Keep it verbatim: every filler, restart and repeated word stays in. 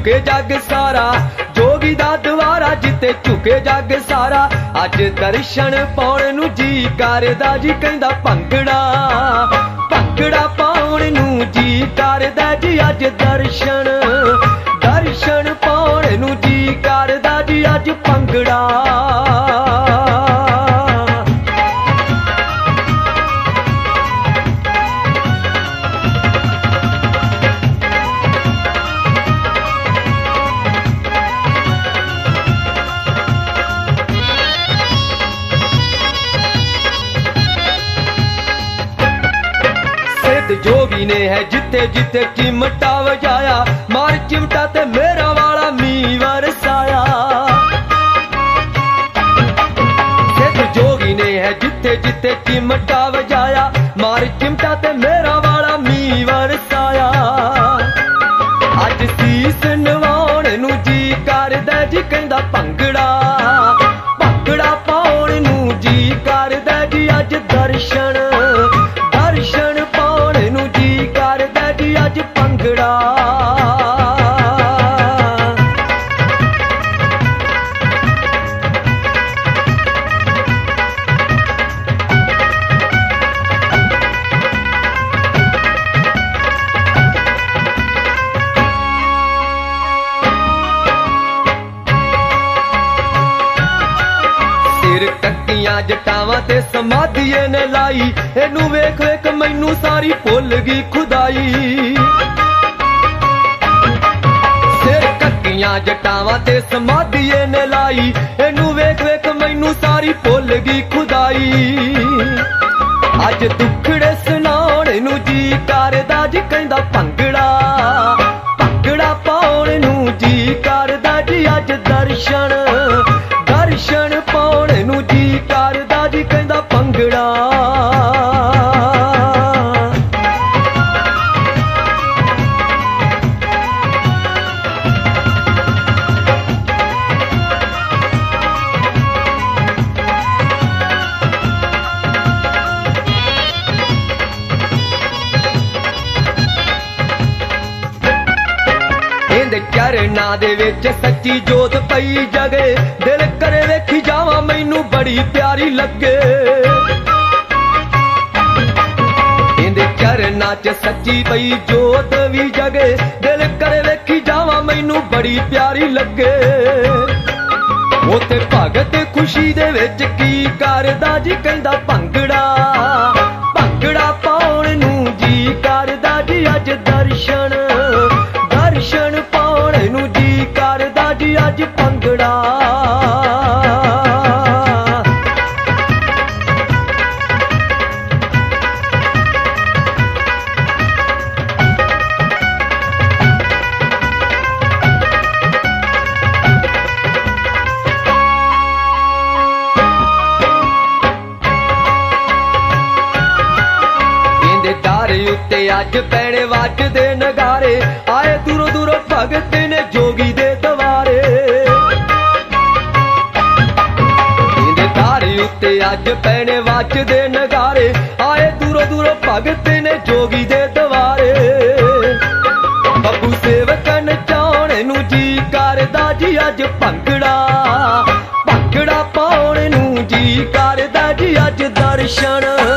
झुके जग सारा, जोगी दा द्वारा जिते झुके जग सारा। अज दर्शन पाउण नूं जी करदा जी कहंदा भंगड़ा, भंगड़ा पाउण नूं जी करदा जी अज दर्शन, दर्शन पाउण नूं जी करदा जी अज भंगड़ा। जोगी ने है जिते जिते चिमटा वजाया, मार चिमटा ते मेरा वाला मी वरसाया। जोगी ने है जिते जिते चिमटा वजाया, मार चिमटा ते मेरा वाला मी वरसाया। अज सीस नवाउण नूं जी करदा जी कहंदा भंगड़ा, भंगड़ा पाउण नूं जी करदा जी अज दर्शन, दर्शन पाउण नूं जी करदा जी अज भंगड़ा। टक्कियां जटावां ते समाधिए ने लाई, इनू वेख वेख मैनू सारी भुल गई खुदाई। सिर टक्कियां जटावां ते समाधिए ने लाई, इनू वेख वेख मैनू सारी भुल गई खुदाई। अज दुखड़े सुनाउण नूं जी करदा जी कहंदा भंगड़ा, भंगड़ा पाउण नूं जी करदा जी अज दर्शन, दर्शन पाउण नूं जी करदा जी कहंदा भंगड़ा। चरना दे विच सच्ची जोत पई जगे, दिल करे वेखी जावां मैनू बड़ी प्यारी लगे। इंदे चरना च सच्ची पई जोत भी जगे, दिल करे वेखी जावां मैनू बड़ी प्यारी लगे। उते भगत खुशी दे विच की करदा जी कहंदा भंगड़ा, भंगड़ा पाउण नूं जी करदा जी अज दर्शन, दर्शन पाउण नूं जी करदा जी अज भंगड़ा। उत्ते अज पैणे वजदे नगारे, आए दूरों दूरों भगत ने जोगी दे दवारे। इंदे धारे उत्ते अज पैणे वजदे नगारे, आए दूरों दूरों भगत ने जोगी दे दवारे। बब्बू सेवक नचाउण नूं जी करदा जी अज भंगड़ा, भंगड़ा पाउण नूं जी करदा जी अज दर्शन।